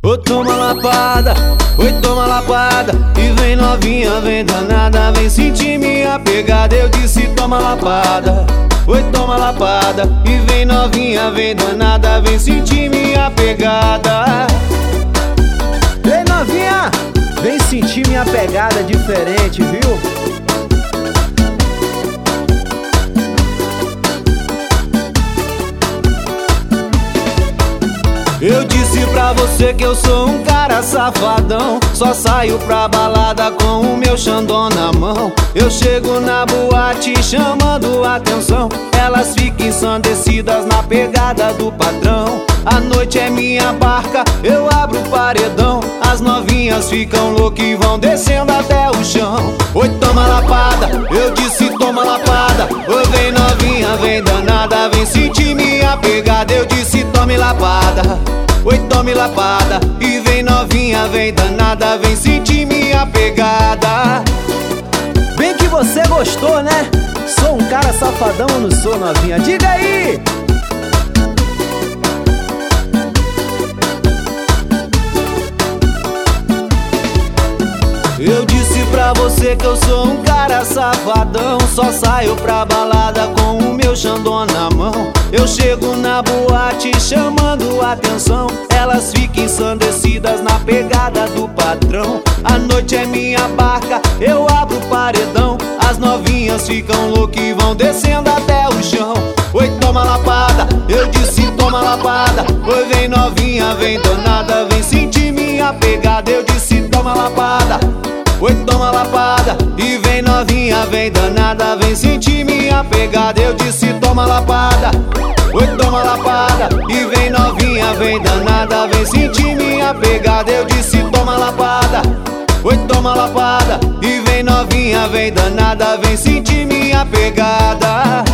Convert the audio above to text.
Ô toma lapada, oi toma lapada. E vem novinha, vem danada, vem sentir minha pegada. Eu disse toma lapada, oi toma lapada. E vem novinha, vem danada, vem sentir minha pegada. Ei novinha, vem sentir minha pegada diferente, viu? Eu disse pra você que eu sou um cara safadão. Só saio pra balada com o meu Xandão na mão. Eu chego na boate chamando atenção. Elas ficam ensandecidas na pegada do patrão. A noite é minha barca, eu abro o paredão. As novinhas ficam loucas e vão descendo até o chão. Oi toma lapada, eu disse toma lapada. Oi vem novinha, vem danada, vem sentir minha pegada. Eu disse tome lapada, oi tome lapada. E vem novinha, vem danada, vem sentir minha pegada. Bem que você gostou, né? Sou um cara safadão ou não sou, novinha? Diga aí! Eu disse pra você que eu sou um cara safadão. Só saio pra balada com o meu Xandão na mão. Eu chego na boate chamando atenção. Elas ficam ensandecidas na pegada do patrão. A noite é minha barca, eu abro o paredão. As novinhas ficam loucas e vão descendo até o chão. Oi toma lapada, eu disse toma lapada. Oi vem novinha, vem danada, vem sentir minha pegada. Eu disse toma lapada, oi toma lapada. E vem novinha, vem danada, vem sentir minha pegada. Eu disse toma lapada, oi toma lapada. E vem novinha, vem danada, vem sentir minha pegada. Eu disse toma lapada, oi toma lapada. E vem novinha, vem danada, vem sentir minha pegada.